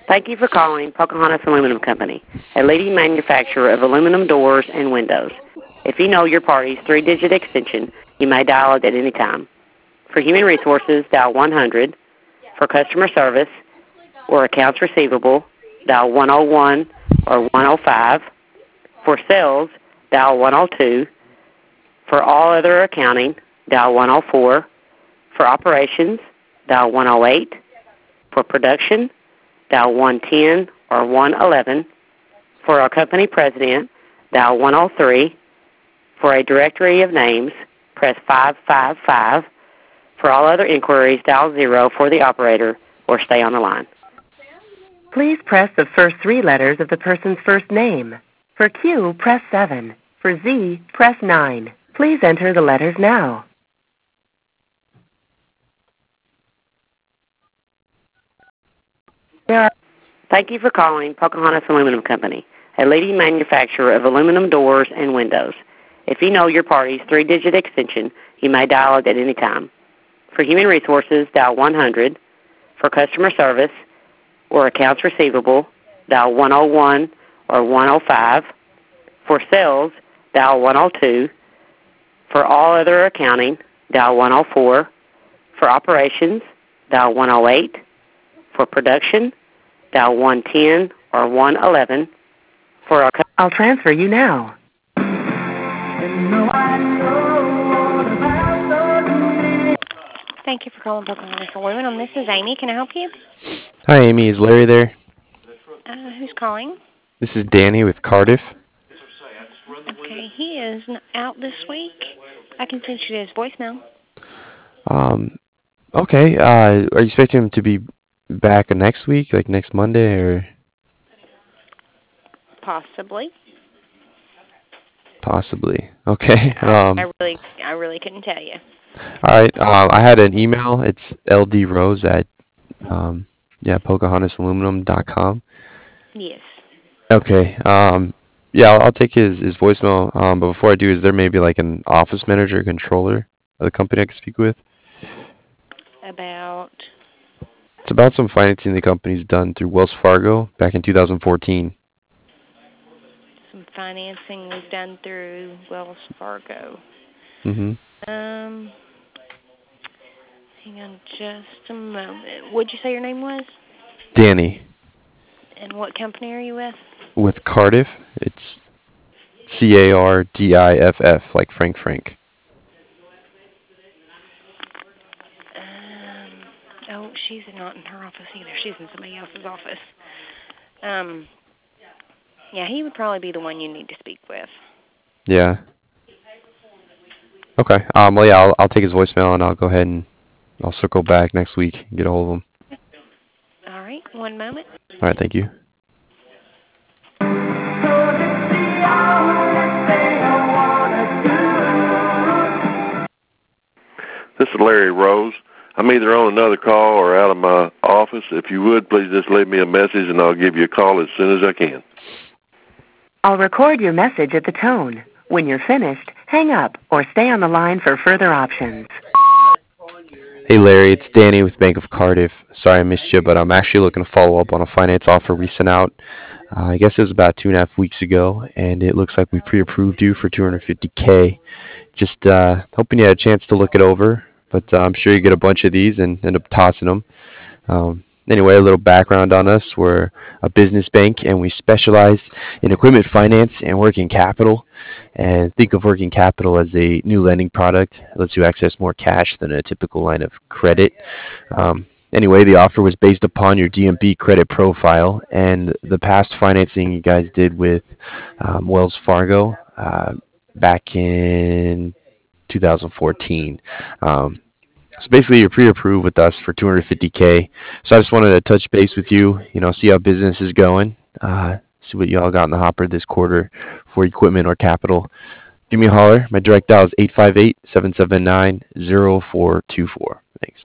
Thank you for calling Pocahontas Aluminum Company, a leading manufacturer of aluminum doors and windows. If you know your party's three-digit extension, you may dial it at any time. For human resources, dial 100. For customer service or accounts receivable, dial 101 or 105. For sales, dial 102. For all other accounting, dial 104. For operations, dial 108. For production, dial 110 or 111. For our company president, dial 103. For a directory of names, press 555. For all other inquiries, dial 0 for the operator or stay on the line. Please press the first three letters of the person's first name. For Q, press 7. For Z, press 9. Please enter the letters now. Thank you for calling Pocahontas Aluminum Company, a leading manufacturer of aluminum doors and windows. If you know your party's three-digit extension, you may dial it at any time. For human resources, dial 100. For customer service or accounts receivable, dial 101 or 105. For sales, dial 102. For all other accounting, dial 104. For operations, dial 108. For production, dial 110 or 111. For our I'll transfer you now. Thank you for calling Pocahontas Aluminum. This is Amy. Can I help you? Hi, Amy. Is Larry there? Who's calling? This is Danny with Cardiff. Okay, he is out this week. I can send you his voicemail. Okay. Are you expecting him to be back next week, like next Monday, or? Possibly. Possibly. Okay. I really couldn't tell you. All right. I had an email. It's ldrose at PocahontasAluminum.com. Yes. Okay. Yeah, I'll take his voicemail. But before I do, is there maybe like an office manager or controller of the company I can speak with? About? It's about some financing the company's done through Wells Fargo back in 2014. Some financing was done through Wells Fargo. Mm-hmm. Hang on just a moment. What'd you say your name was? Danny. And what company are you with? With Cardiff. It's CARDIFF, like Frank. Oh, she's not in her office either. She's in somebody else's office. Yeah, he would probably be the one you need to speak with. Yeah. Okay. Well, yeah, I'll take his voicemail and I'll go ahead and I'll circle back next week and get a hold of him. All right. One moment. All right. Thank you. This is Larry Rose. I'm either on another call or out of my office. If you would, please just leave me a message and I'll give you a call as soon as I can. I'll record your message at the tone. When you're finished, hang up or stay on the line for further options. Hey Larry, it's Danny with Bank of Cardiff. Sorry I missed you, but I'm actually looking to follow up on a finance offer we sent out. I guess it was about 2.5 weeks ago, and it looks like we pre-approved you for $250K. Just hoping you had a chance to look it over, but I'm sure you get a bunch of these and end up tossing them. Anyway, a little background on us. We're a business bank, and we specialize in equipment finance and working capital. And think of working capital as a new lending product. It lets you access more cash than a typical line of credit. Anyway, the offer was based upon your DMB credit profile and the past financing you guys did with Wells Fargo back in 2014. So basically, you're pre-approved with us for $250K. So I just wanted to touch base with you, see how business is going, see what y'all got in the hopper this quarter for equipment or capital. Give me a holler. My direct dial is 858-779-0424. Thanks.